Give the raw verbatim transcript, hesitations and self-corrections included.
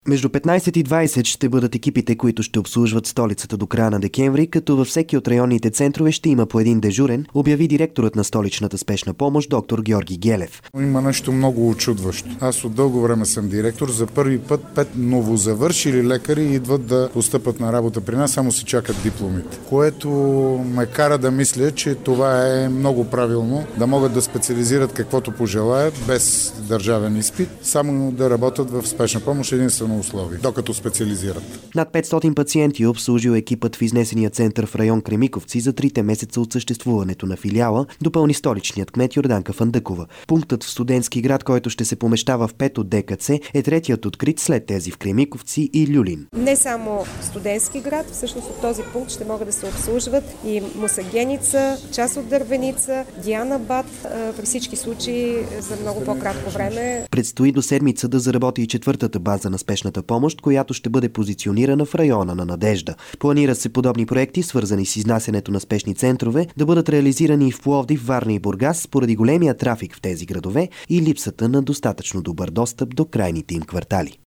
Между петнайсет и двайсет ще бъдат екипите, които ще обслужват столицата до края на декември, като във всеки от районните центрове ще има по един дежурен, обяви директорът на столичната спешна помощ доктор Георги Гелев. Има нещо много очудващо. Аз от дълго време съм директор. За първи път пет новозавършили лекари идват да постъпат на работа при нас, само си чакат дипломите. Което ме кара да мисля, че това е много правилно, да могат да специализират каквото пожелаят, без държавен изпит, само да работят в спешна помощ единствено условие, докато специализират. Над петстотин пациенти обслужил екипът в изнесения център в район Кремиковци за трите месеца от съществуването на филиала, допълни столичният кмет Йорданка Фандъкова. Пунктът в Студентски град, който ще се помещава в пет от ДКЦ, е третият открит след тези в Кремиковци и Люлин. Не само Студентски град, всъщност от този пункт ще могат да се обслужват и Мусагеница, част от Дървеница, Дианабад, при всички случаи за много по-кратко време. Предстои до седмица да заработи и четвъртата база на спешната помощ, която ще бъде позиционирана в района на Надежда. Планира се подобни проекти, свързани с изнасянето на спешни центрове, да бъдат реализирани и в Пловдив, Варна и Бургас, поради големия трафик в тези градове и липсата на достатъчно добър достъп до крайните им квартали.